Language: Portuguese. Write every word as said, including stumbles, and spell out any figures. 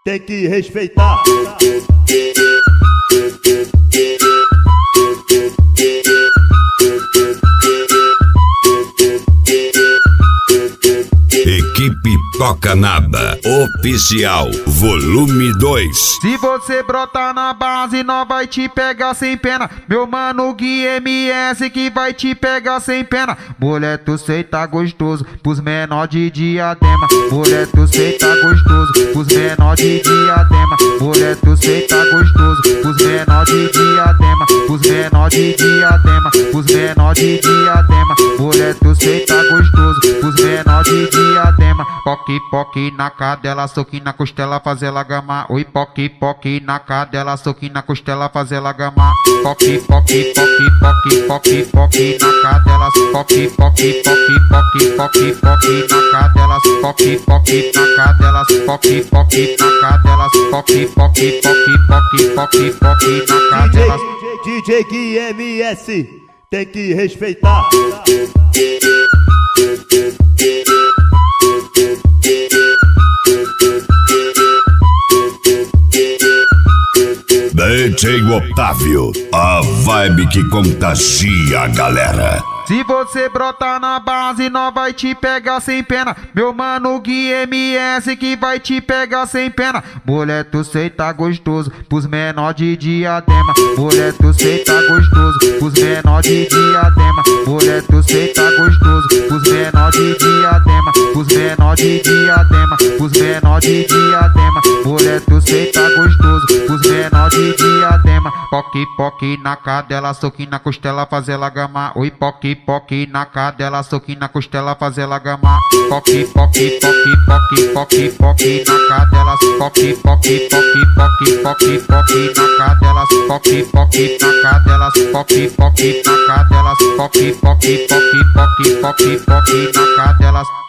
tem que respeitar. Equipe Toca Naba Oficial, volume dois. Se você brotar na base, nós vai te pegar sem pena. Meu mano Gui M S que vai te pegar sem pena. Mulher, tu sei tá gostoso pros menor de Diadema. Mulher, tu sei tá gostoso pros menor de Diadema. Mulher, tu sei tá gostoso pros menor de Diadema. Pros menor de Diadema. Pros menor de Diadema. Mulher, tu sei tá gostoso pros menor de Diadema. Poque, poque na cadela, soquinho na costela, faz ela gamar. Oi, poque, poque na cadela, soquinho na costela, faz ela gamar. Poque, poque, poque, poque, poque, poque na cadela. Poque, poque, poque, poque, poque, poque na cadela. Poque, poque na cadela. Poque, poque na cadela. Poque, poque, poque, poque, poque, poque na cadela. D J Gui M S tem que respeitar. D J Otávio, a vibe que contagia a galera. Se você brotar na base, nós vai te pegar sem pena. Meu mano Gui M S que vai te pegar sem pena. Mulher, tu sei tá gostoso pros menor de Diadema. Mulher, tu sei tá gostoso pros menor de Diadema. Mulher, tu sei tá gostoso pros menor de Diadema. Pros menor de Diadema. Pros menor de Diadema. Mulher, tu sei tá gostoso pros menor de Diadema. Poque, poque na cadela, soquinho na costela, faz ela gamar. Oi, poque, poque na cadela, soquinho na costela, faz ela gamar. Poque, poque, poque, poque, poque, poque na cadela. Poque, poque, poque, poque, poque, poque na cadela. Poque, poque na cadela. Poque, poque na cadela. Poque, poque, poque, poque, poque, poque na cadela.